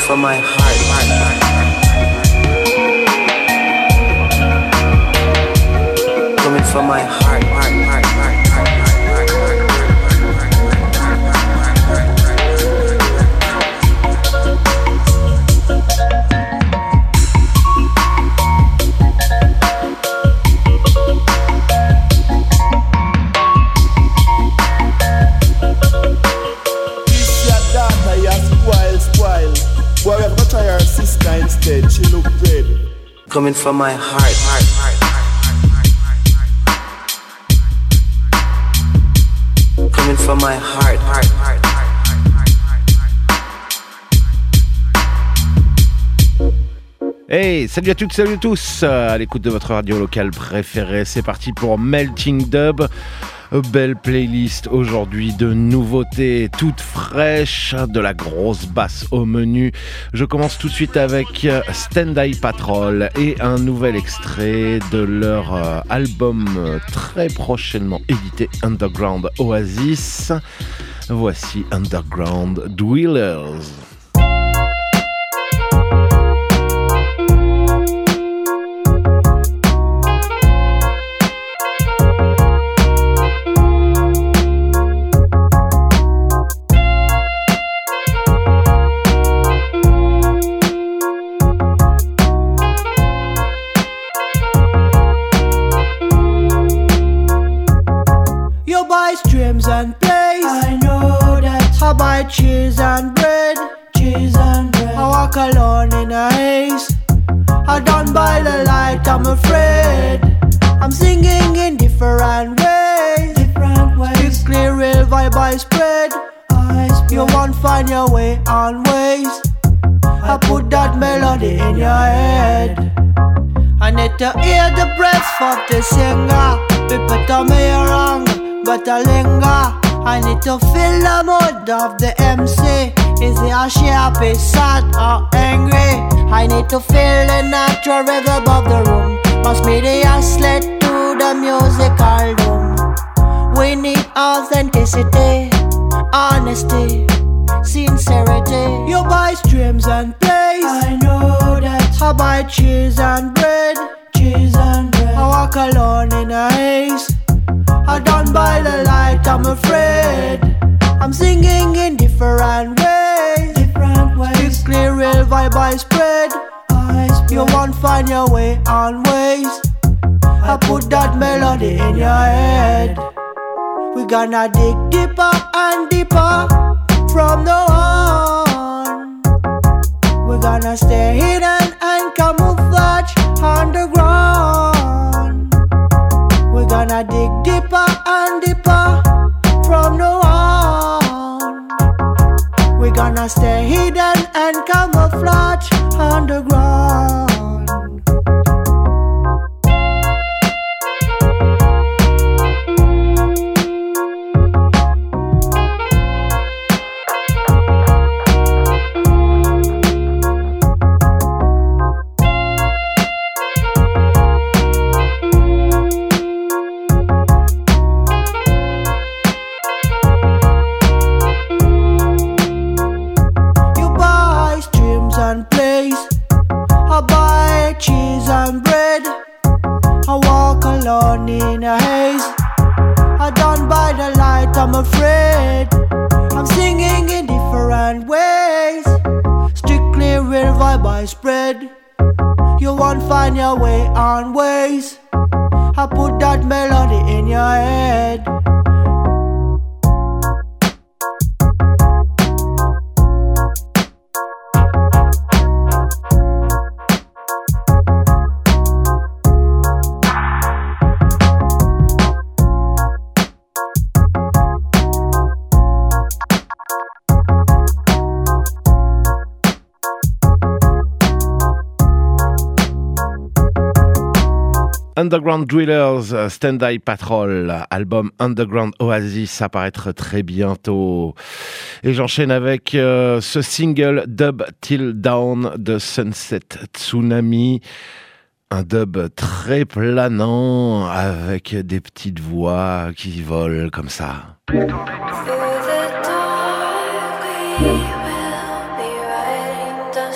from my heart. Coming from my heart. Instead, she look good. Coming from my heart. Coming from my heart. Hey, salut à toutes, salut à tous, à l'écoute de votre radio locale préférée. C'est parti pour Melting Dub. Belle playlist aujourd'hui de nouveautés toutes fraîches, de la grosse basse au menu. Je commence tout de suite avec Stand Eye Patrol et un nouvel extrait de leur album très prochainement édité, Underground Oasis. Voici Underground Dwellers. And plays. I know that. I buy cheese and bread. I walk alone in a haze. I don't buy the light, I'm afraid. I'm singing in different ways. Strictly real vibe I spread. You won't find your way on ways. I put that melody in your head. I need to hear the breath of the singer. People tell me you're wrong, but I linger. I need to feel the mood of the MC. Is he a happy, sad or angry? I need to feel the natural rhythm of the room. Must be the sled to the musical doom. We need authenticity, honesty, sincerity. You buy streams and plays. I know that. I buy cheese and bread. I walk alone in a haze. I don't buy the light, I'm afraid. I'm singing in different ways. Strictly real vibe I spread. You won't find your way on ways. I put that melody in your head. We gonna dig deeper and deeper from now on. We're gonna stay hidden and camouflage underground. We're gonna dig deeper and deeper from now on. We're gonna stay hidden and camouflage underground. In a haze, I don't buy the light, I'm afraid. I'm singing in different ways. Strictly real vibe I spread. You won't find your way on ways. I put that melody in your head. Underground Dwellers, Stand Eye Patrol, album Underground Oasis, apparaître très bientôt. Et j'enchaîne avec ce single Dub Till Dawn de Sunset Tsunami. Un dub très planant avec des petites voix qui volent comme ça. Through the dark we will be riding down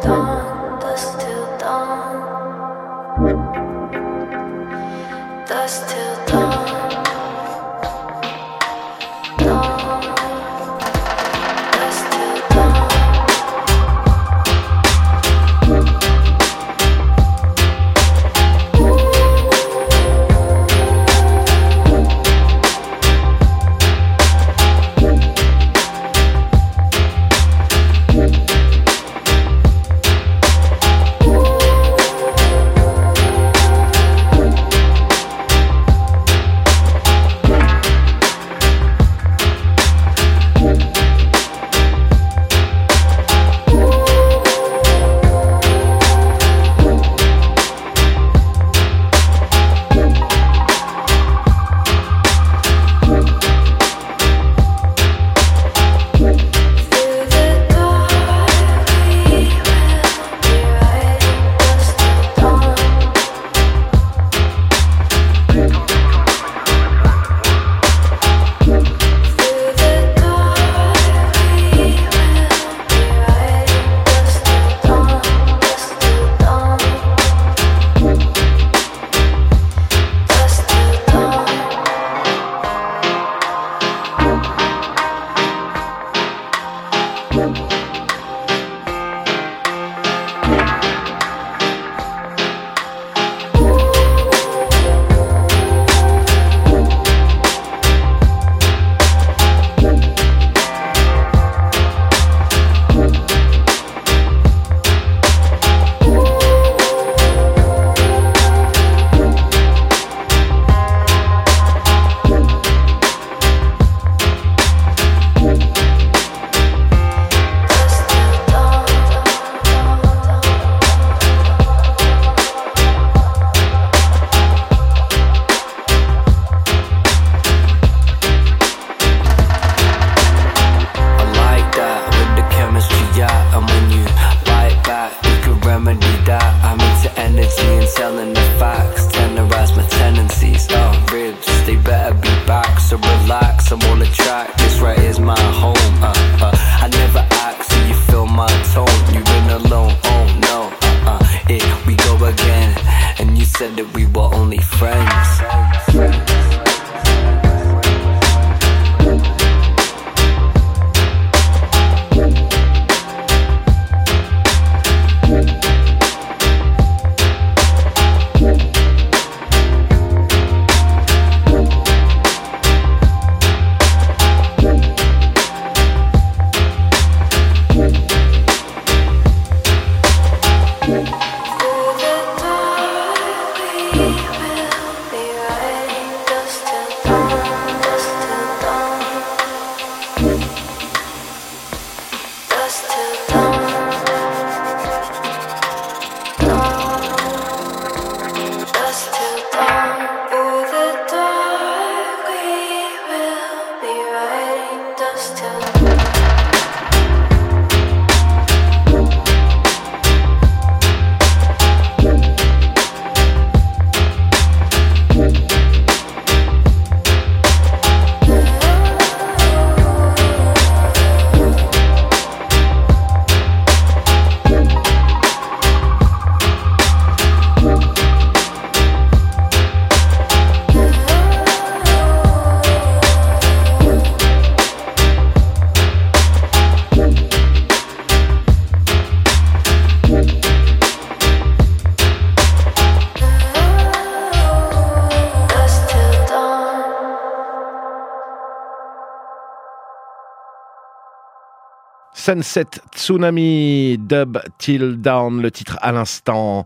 Sunset Tsunami, Dub Till Dawn, le titre à l'instant.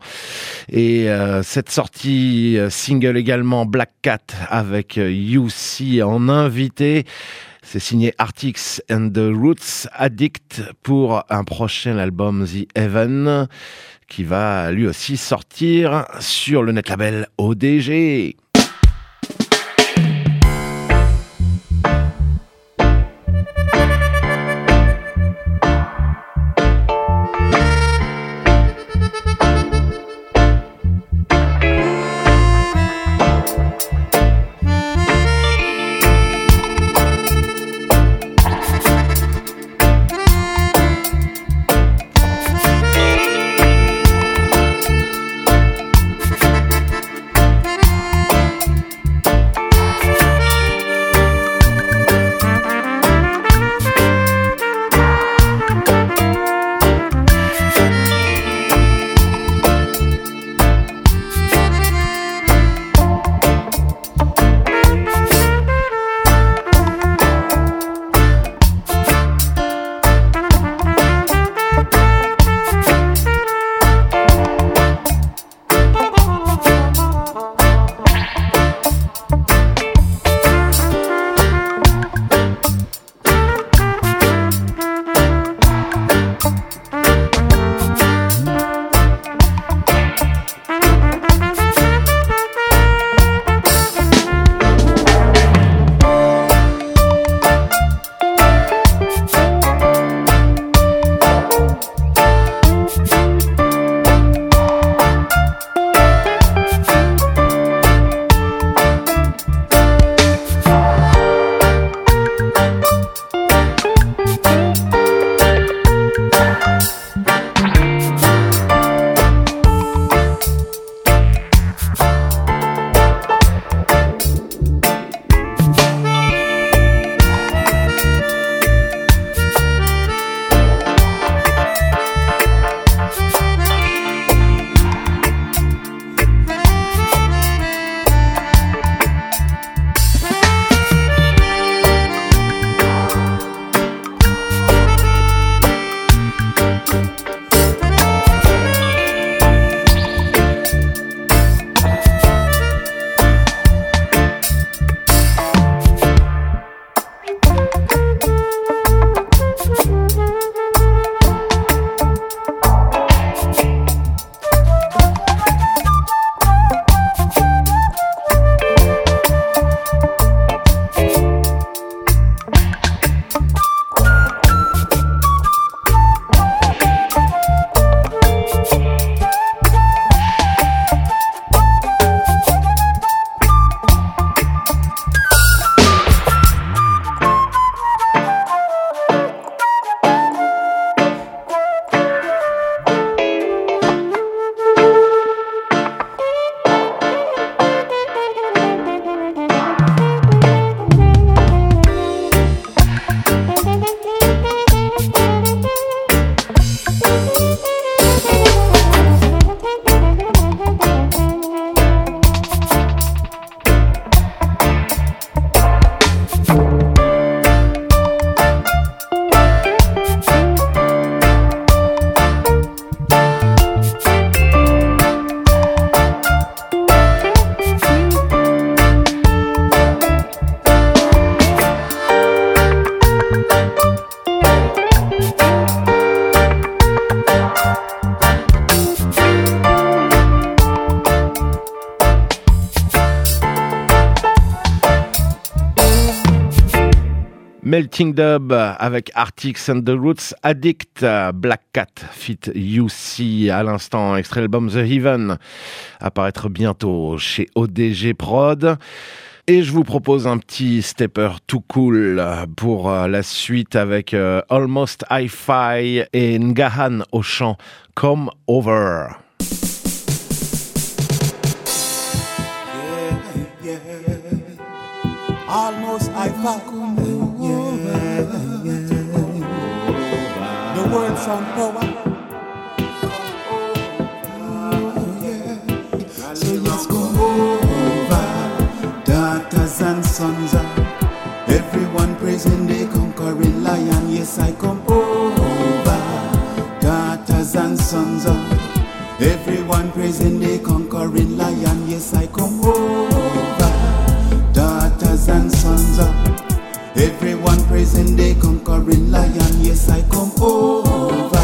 Et cette sortie single également, Black Cat avec UC en invité. C'est signé Artix and the Roots Addict pour un prochain album The Heaven qui va lui aussi sortir sur le net label ODG. Melting Dub avec Arctics and the Roots, Addict, Black Cat fit UC à l'instant, extrait l'album The Heaven, apparaître bientôt chez ODG Prod. Et je vous propose un petit stepper tout cool pour la suite avec Almost Hi-Fi et Ngahan au chant Come Over. Almost Hi-Fi. The word sound power. So let's go over. Daughters and sons, everyone praising the conquering lion. Yes, I come over. Daughters and sons, everyone praising the conquering lion. Yes, I come over. Daughters and sons, everyone praising the conquering lion. Yes, I come over.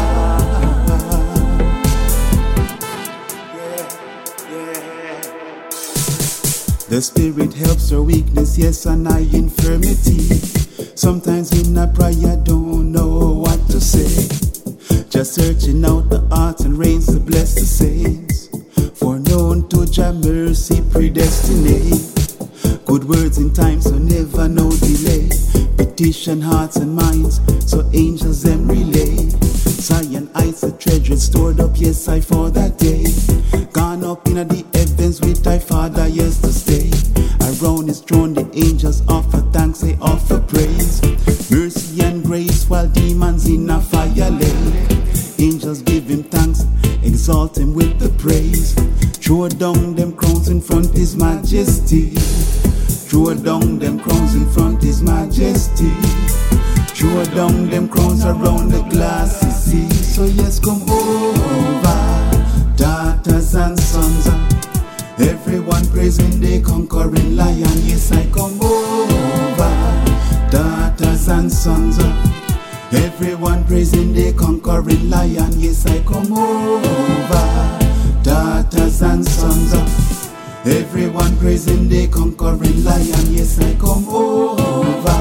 The spirit helps our weakness, yes, and our infirmity. Sometimes in a prayer, don't know what to say. Just searching out the heart and reins to bless the saints. For known to Jah mercy predestinate. Good words in time, so never no delay. Petition hearts and minds, so angels them relay. Zion heights, the treasure stored up, yes, I for that day. Gone up in the heavens with thy Father, yes, to stay. Around his throne, the angels offer thanks, they offer praise. Mercy and grace, while demons in a fire lake. Angels give him thanks, exalt him with the praise. Throw down them crowns in front his majesty. Throw down them crowns in front his majesty. Throw down them crowns around the glassy sea. So yes, come over, daughters and sons, everyone praising the conquering lion. Yes, I come over, daughters and sons, everyone praising the conquering lion. Yes, I come over, daughters and sons, everyone praising the conquering lion. Yes, I come over.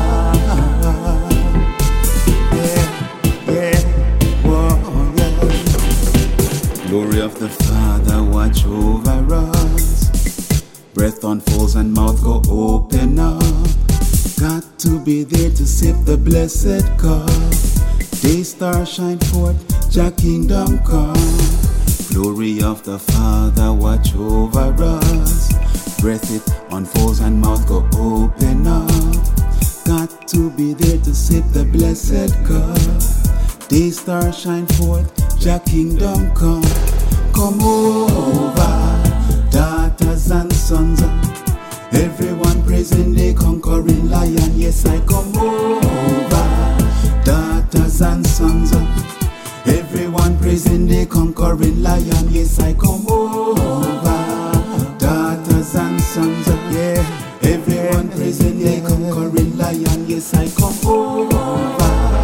Glory of the Father, watch over us. Breath unfolds and mouth go open up. Got to be there to sip the blessed cup. Day star shine forth, Jah kingdom come. Glory of the Father, watch over us. Breath it unfolds and mouth go open up. Got to be there to sip the blessed cup. Day star shine forth, Jah kingdom come. Come over, daughters and sons, everyone praising the conquering lion. Yes, I come over, daughters and sons, everyone praising the conquering lion. Yes, I come over, daughters and sons, yeah, everyone praising the conquering lion. Yes, I come over.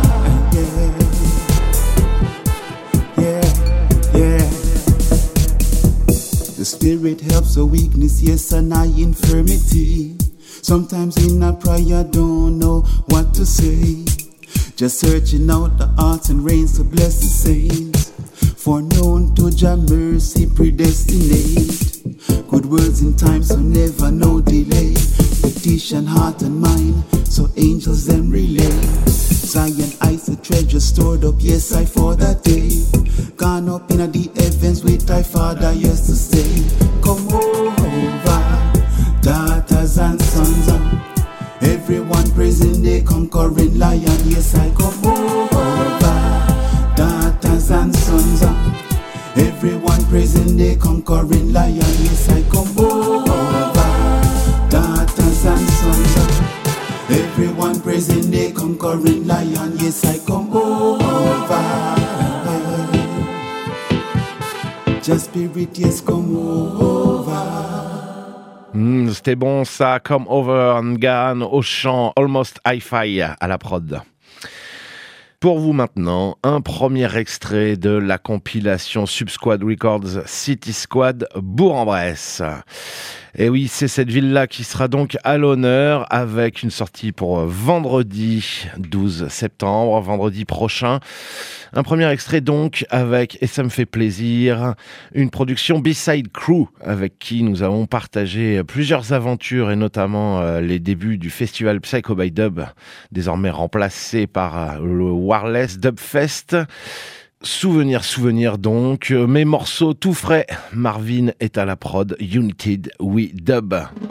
The spirit helps a weakness, yes, and our infirmity. Sometimes in a prayer, don't know what to say. Just searching out the hearts and reins to bless the saints. For known to Jah mercy predestinate. Good words in time, so never no delay. Petition heart and mind, so angels them relay. Zion heights, the treasure stored up, yes, I for that day. Gone up in the heavens with thy Father, yes, to stay. Come over, daughters and sons, everyone praising the conquering lion. Yes, I come over, daughters and sons, everyone praising the conquering lion. Yes, I come over, daughters and sons, everyone praising the conquering lion. Yes, I come over. Just spirit, yes, come over. C'était bon ça, Come Over, Ngahan au chant, Almost Hi-Fi à la prod. Pour vous maintenant, un premier extrait de la compilation Subsquad Records City Squad Bourg-en-Bresse. Et oui, c'est cette ville-là qui sera donc à l'honneur avec une sortie pour vendredi 12 septembre, vendredi prochain. Un premier extrait donc avec, et ça me fait plaisir, une production B-Side Crew avec qui nous avons partagé plusieurs aventures et notamment les débuts du festival Psycho by Dub, désormais remplacé par le Warless Dub Fest. Souvenir donc, mes morceaux tout frais. Marvin est à la prod, United We Dub.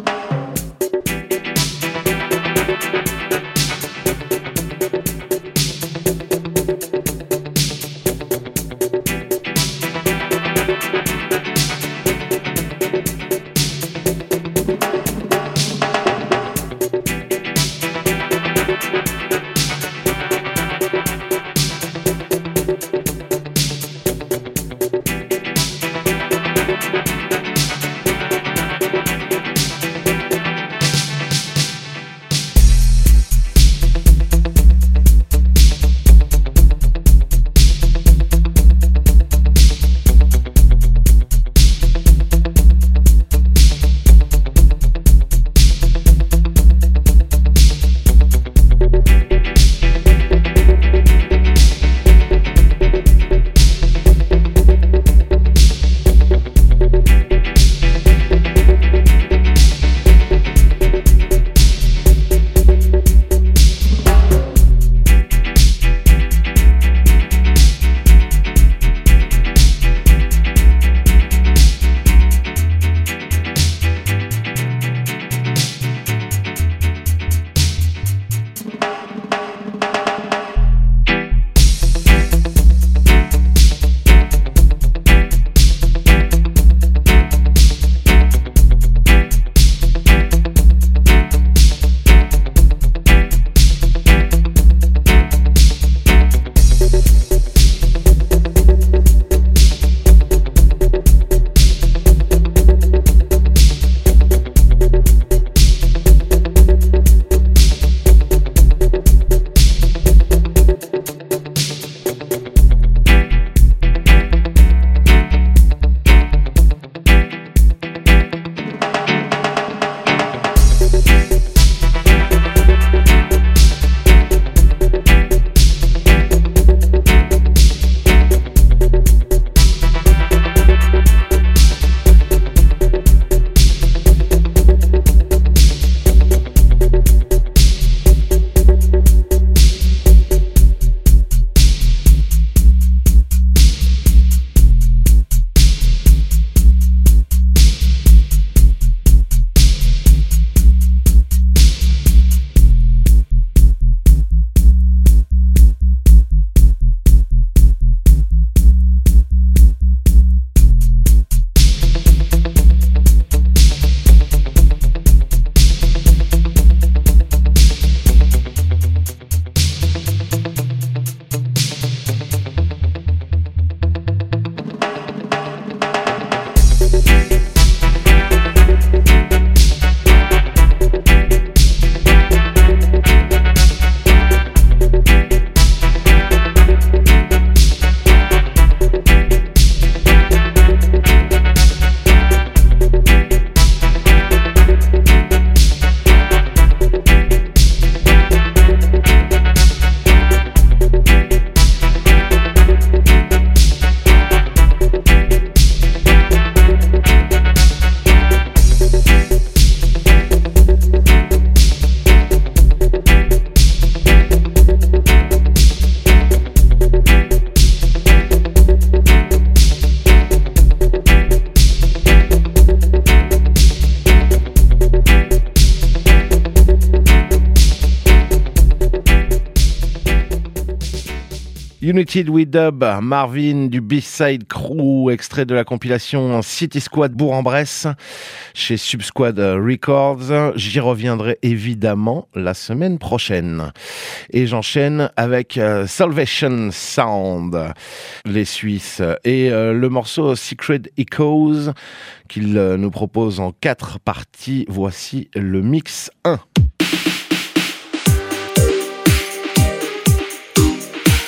United We Dub, Marvin du B-Side Crew, extrait de la compilation City Squad Bourg-en-Bresse chez Subsquad Records. J'y reviendrai évidemment la semaine prochaine. Et j'enchaîne avec Salvation Sound, les Suisses, et le morceau Secret Echoes qu'ils nous proposent en 4 parties. Voici le mix 1.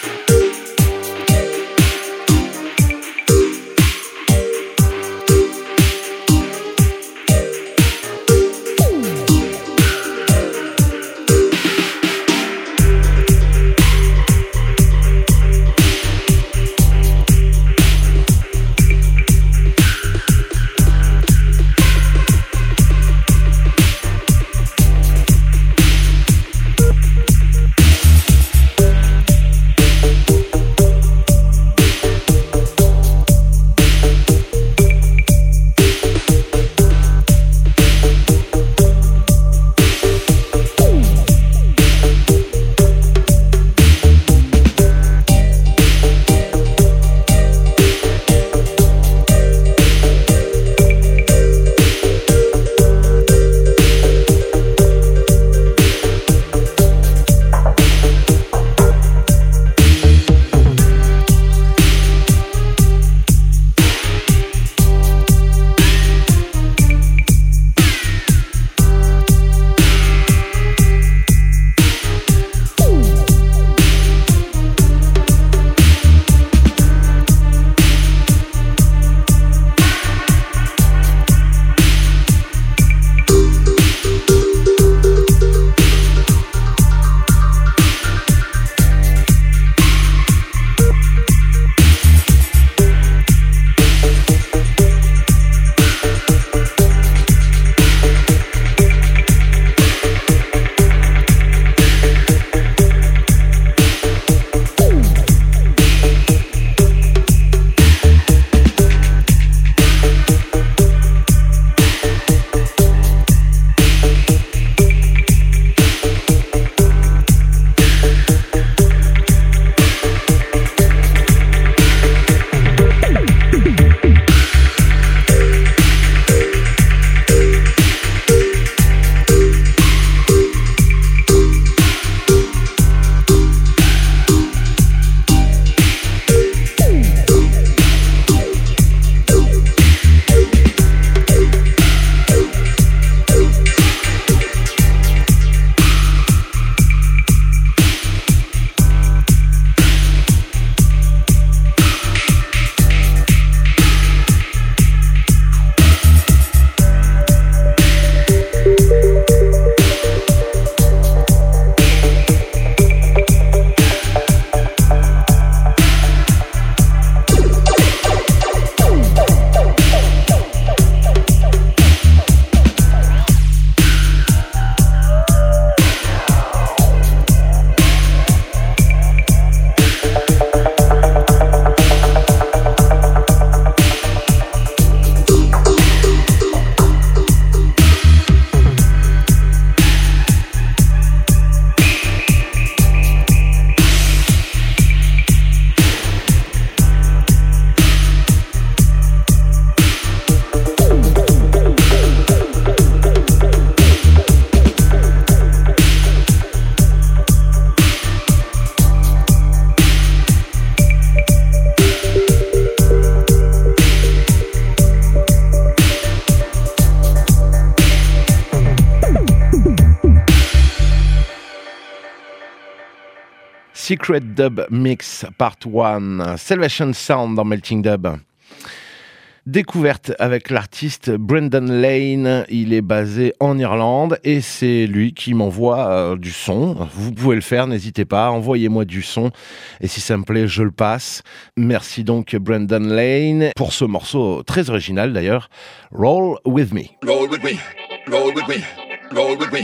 Secret Dub Mix Part 1, Salvation Sound dans Melting Dub. Découverte avec l'artiste Brendan Lane, il est basé en Irlande et c'est lui qui m'envoie du son. Vous pouvez le faire, n'hésitez pas, envoyez-moi du son et si ça me plaît, je le passe. Merci donc Brendan Lane pour ce morceau très original d'ailleurs, Roll With Me. Roll with me, roll with me, roll with me,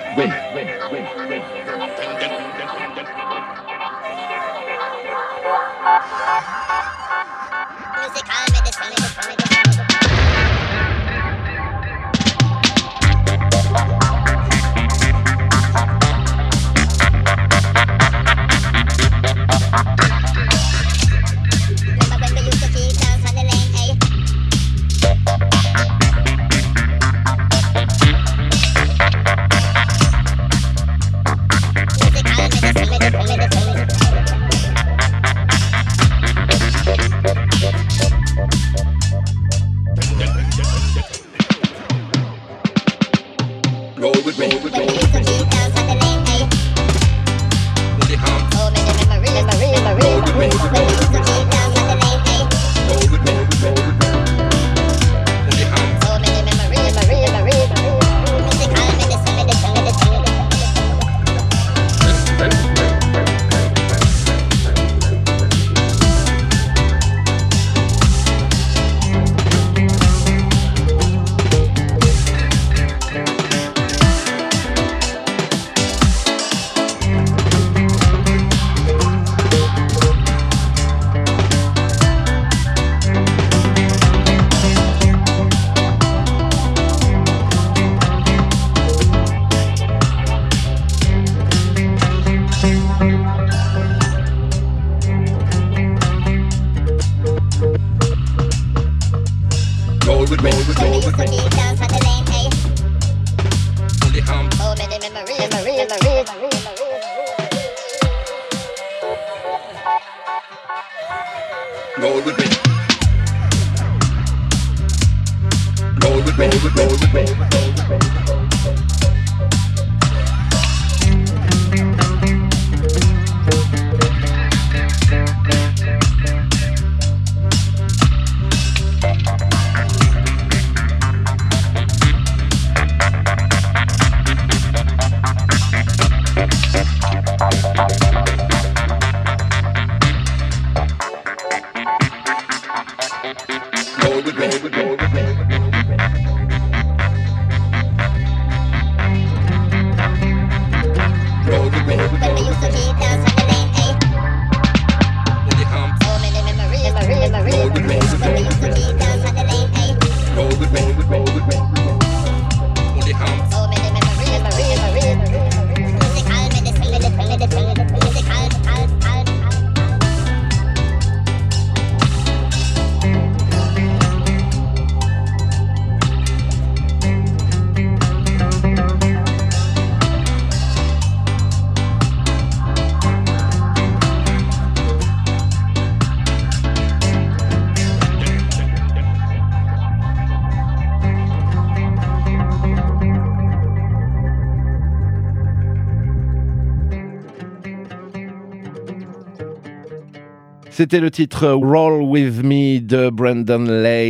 C'était le titre Roll With Me de Brendan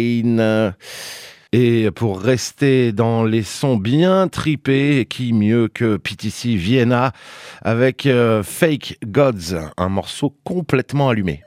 Lane. Et pour rester dans les sons bien tripés, qui mieux que PTC Vienna avec Fake Gods, un morceau complètement allumé.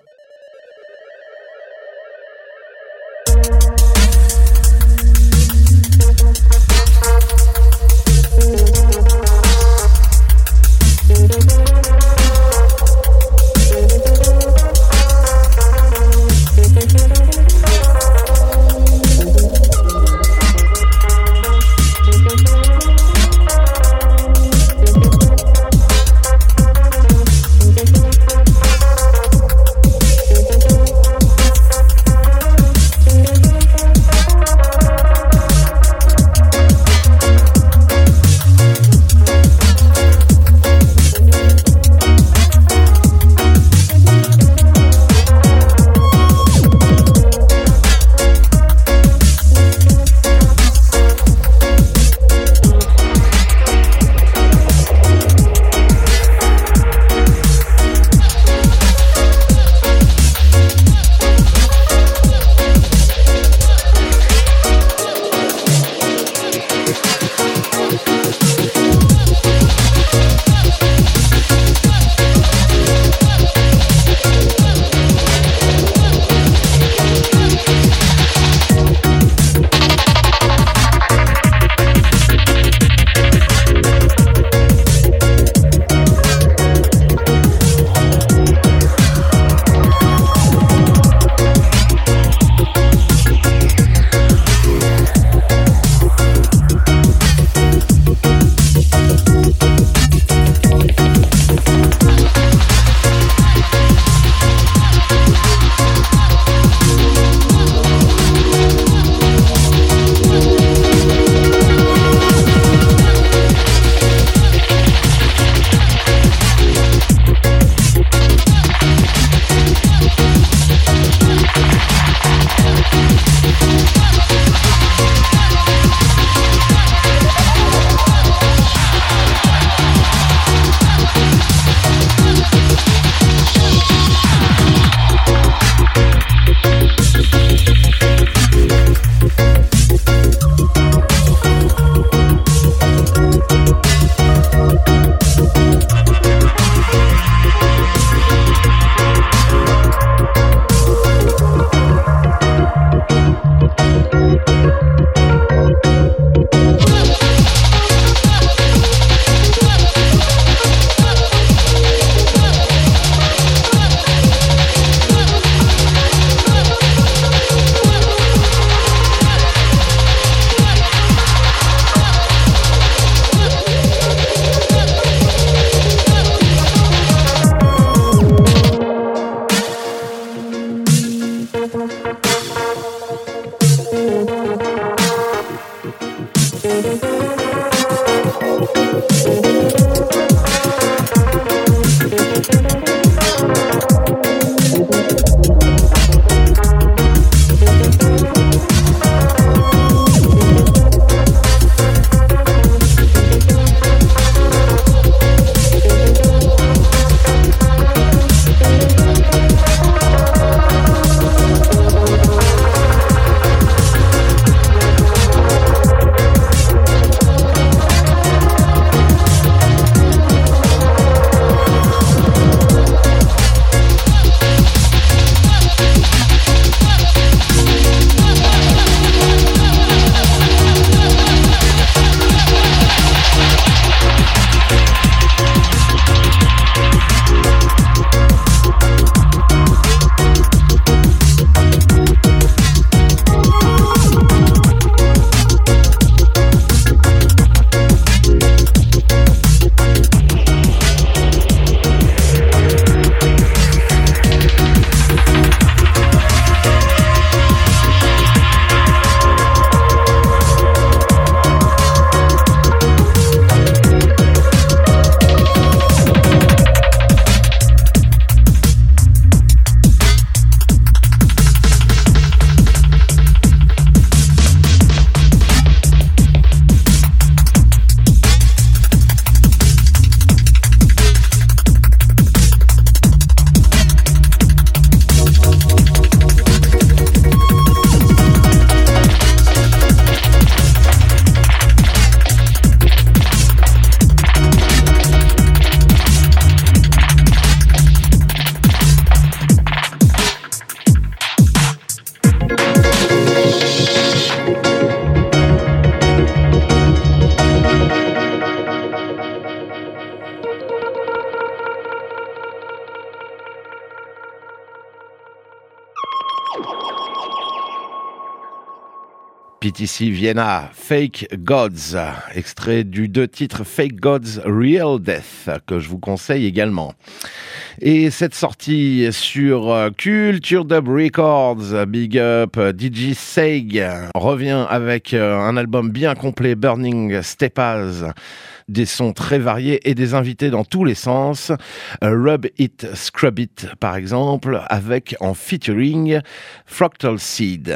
PTC Vienna, Fake Gods, extrait du 2 titres Fake Gods Real Death, que je vous conseille également. Et cette sortie sur Culture Dub Records, Big Up, DJ Seig, revient avec un album bien complet, Burning Stepas, des sons très variés et des invités dans tous les sens. Rub It, Scrub It, par exemple, avec en featuring Fractal Seed.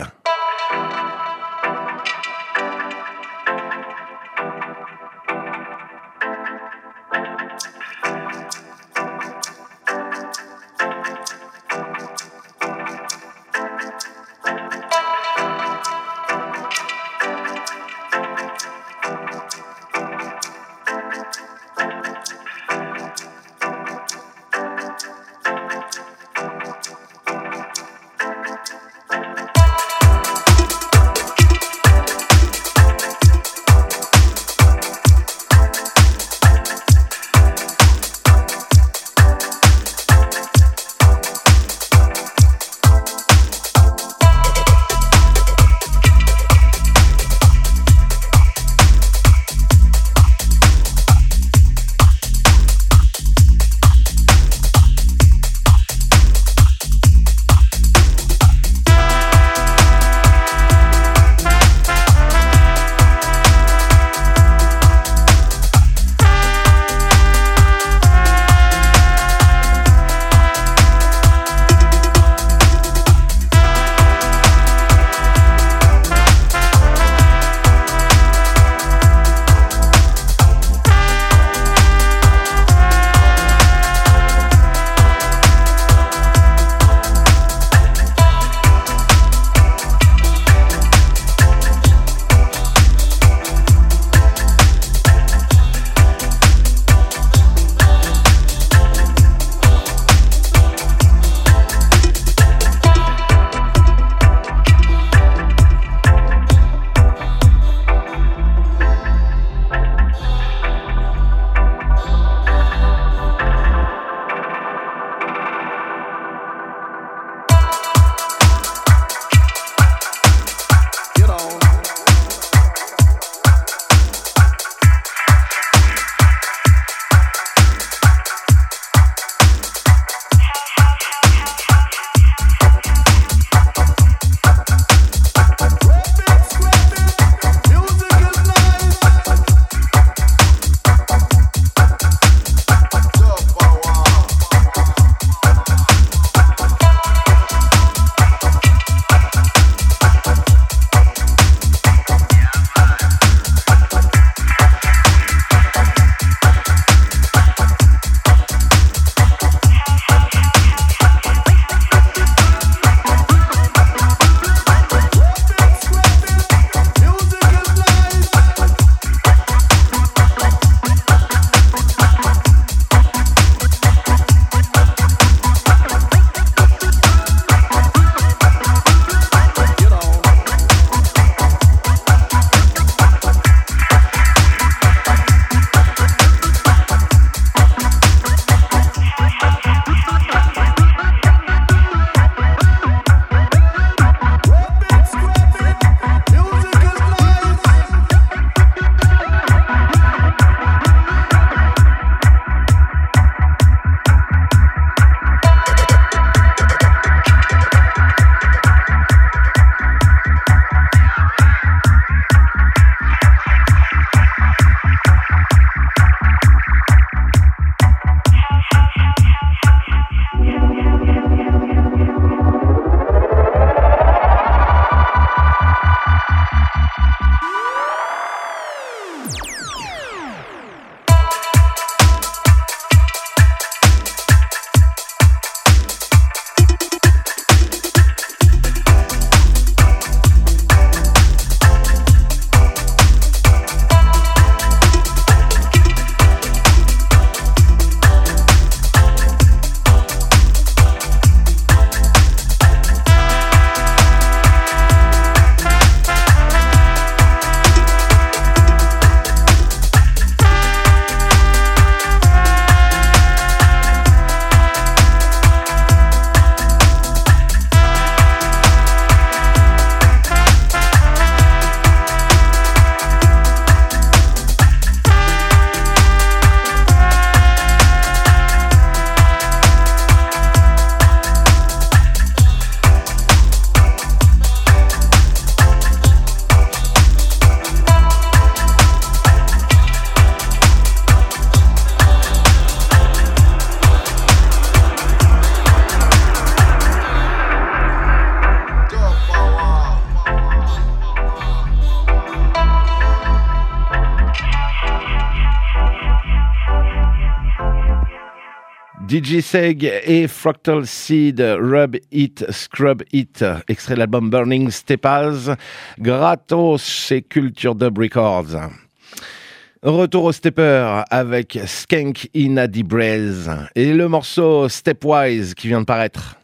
DJ Seg et Fractal Seed, Rub It, Scrub It, extrait de l'album Burning Stepas, gratos chez Culture Dub Records. Retour au stepper avec Skank Inna Di Braise et le morceau Stepwise qui vient de paraître.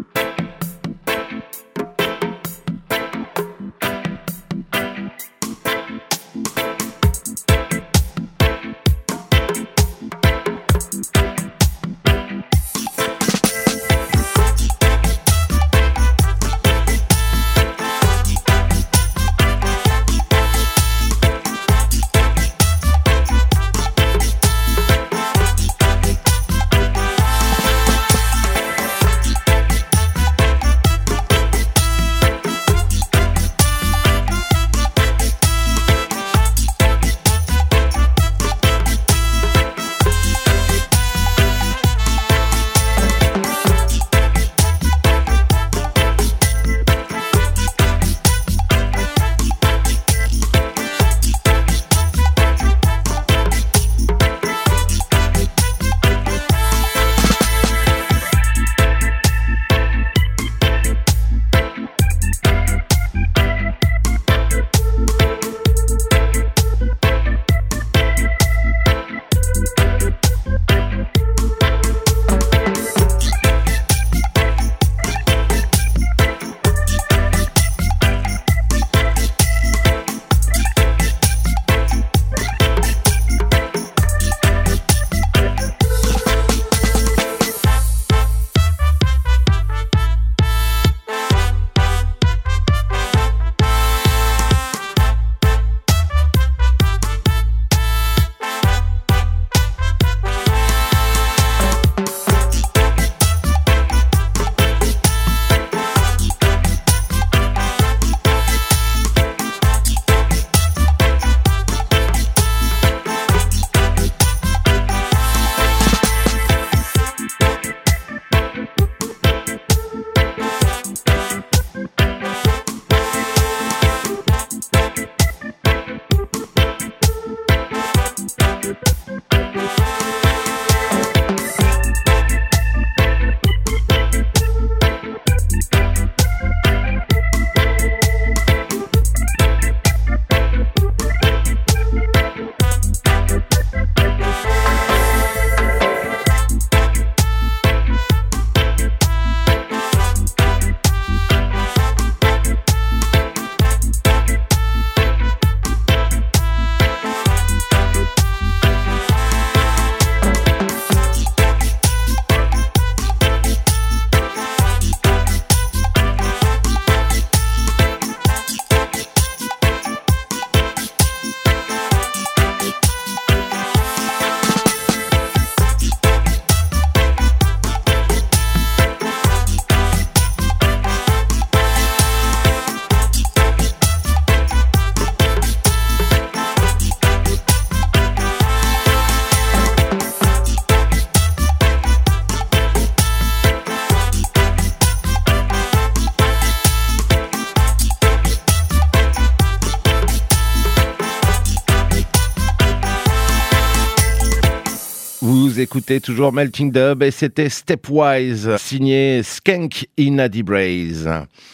Vous écoutez toujours Melting Dub et c'était Stepwise, signé Skank Inna Di Braise.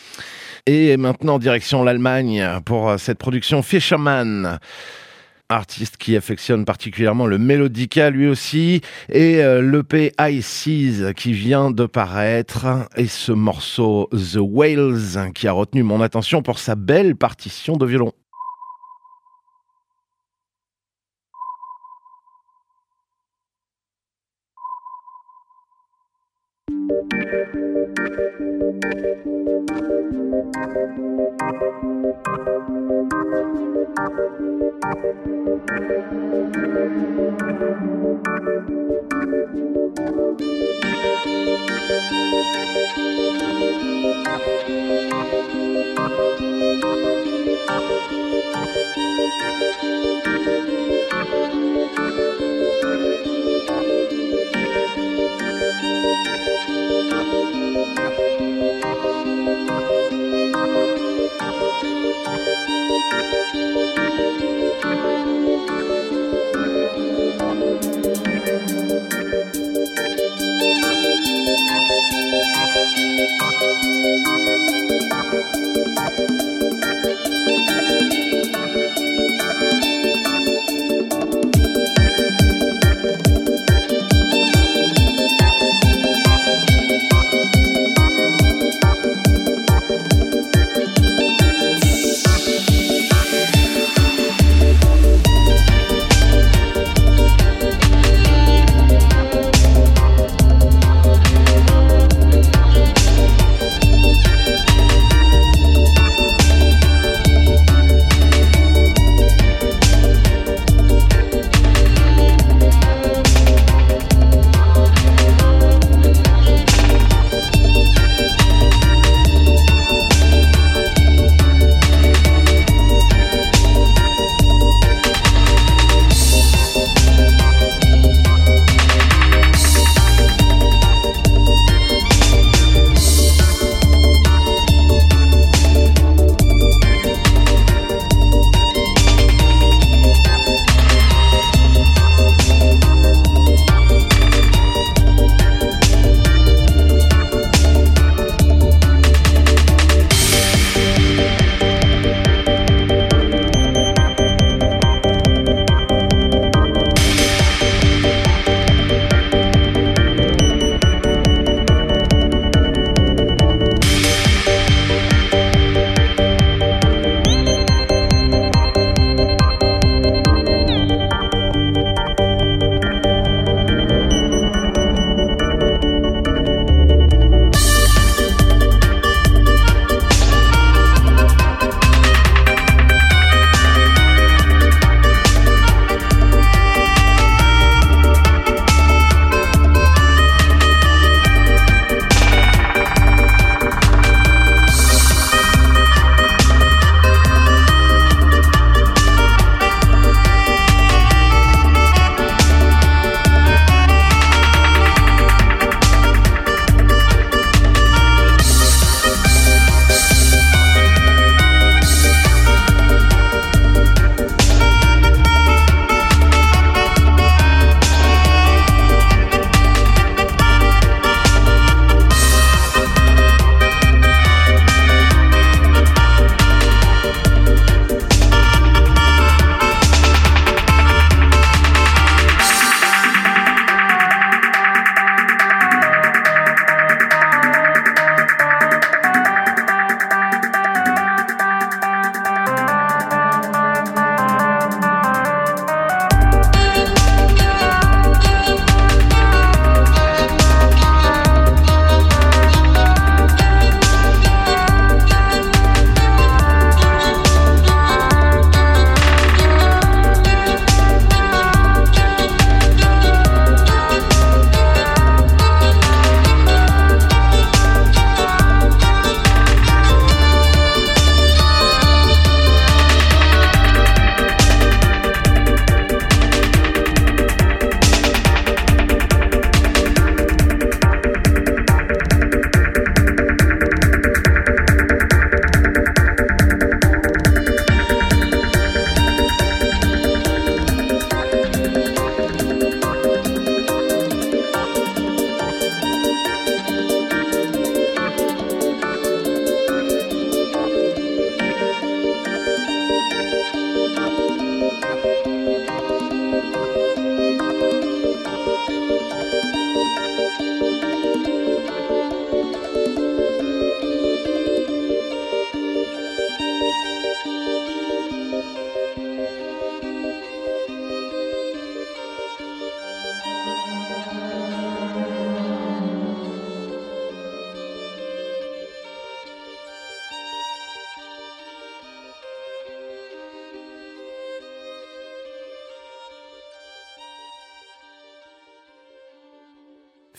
Et maintenant, direction l'Allemagne pour cette production Fisherman. Artiste qui affectionne particulièrement le melodica lui aussi, et l'EP High Seas qui vient de paraître, et ce morceau The Whales qui a retenu mon attention pour sa belle partition de violon.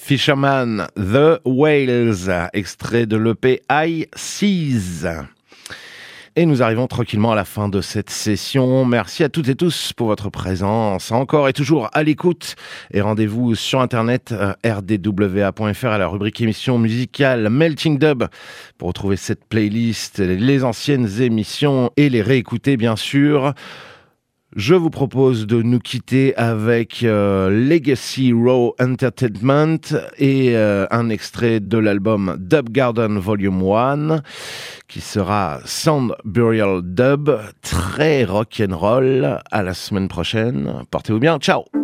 Fisherman, The Whales, extrait de l'EP High Seas. Et nous arrivons tranquillement à la fin de cette session. Merci à toutes et tous pour votre présence, encore et toujours à l'écoute. Et rendez-vous sur internet rdwa.fr à la rubrique émission musicale Melting Dub pour retrouver cette playlist, les anciennes émissions et les réécouter bien sûr. Je vous propose de nous quitter avec Legacy Raw Entertainment et un extrait de l'album Dub Garden Volume 1 qui sera Sound Burial Dub, très rock'n'roll. À la semaine prochaine. Portez-vous bien. Ciao.